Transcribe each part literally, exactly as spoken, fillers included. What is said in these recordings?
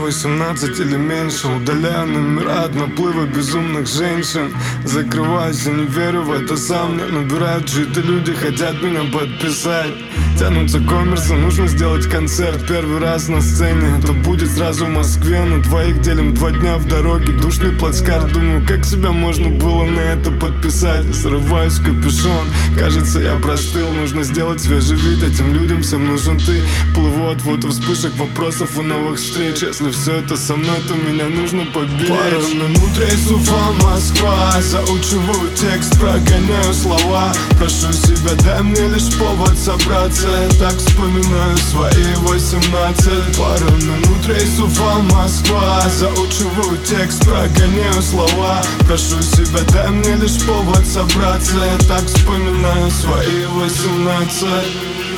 восемнадцать или меньше. Удаляю номера от наплыва безумных женщин. Закрываюсь и не верю в это сам. Мне набирают чьи-то люди, хотят меня подписать. Тянутся коммерсы, нужно сделать концерт. Первый раз на сцене, это будет сразу в Москве. На двоих делим два дня в дороге, душный плацкарт. Думаю, как себя можно было на это подписать. Срываюсь в капюшон, кажется, я простыл. Нужно сделать свежий вид, этим людям всем нужен ты. Плыву от фото вспышек, вопросов и новых встреч. Если все это со мной, то меня нужно поберечь. Пару минут рейс Уфа, Москва. Заучиваю текст, прогоняю слова. Прошу себя, дай мне лишь повод собраться. Я так вспоминаю свои восемнадцать. Пару минут рейс Уфа, Москва. Заучиваю текст, прогоняю слова. Прошу себя, дай мне лишь повод собраться. Я так вспоминаю свои восемнадцать.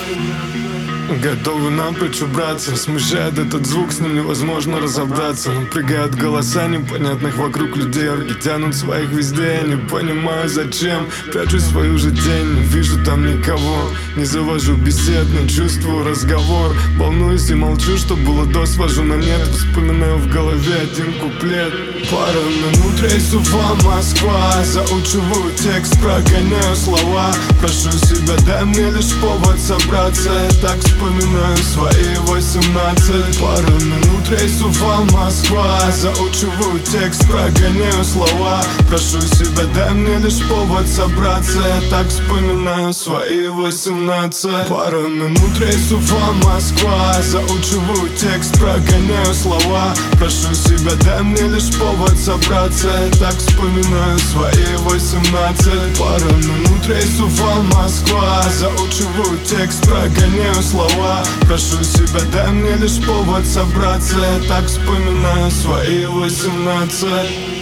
Готовы напрочь убраться. Смущает этот звук, с ним невозможно разобраться. Напрягают голоса непонятных вокруг людей. Орги тянут своих везде, я не понимаю зачем. Прячу свою же тень, не вижу там никого. Не завожу бесед, но чувствую разговор. Волнуюсь и молчу, что было до, свожу на нет. Вспоминаю в голове один куплет. Пару минут рейс Уфа, Москва. Заучиваю текст, прогоняю слова. Прошу себя, дай мне лишь повод собраться. Я так вспоминаю свои восемнадцать. Пару минут рейс Уфа, Москва. Заучиваю текст, прогоняю слова. Прошу себя, дай мне лишь повод собраться. Я так вспоминаю свои восемнадцать. Пару минут рейс Уфа, Москва. Заучиваю текст, прогоняю слова. Прошу себя, дай мне лишь повод собраться. Я так вспоминаю свои восемнадцать. Пару минут рейс Уфа, Москва. Заучиваю текст, прогоняю слова. Прошу себя, дай мне лишь повод собраться. Я так вспоминаю свои восемнадцать.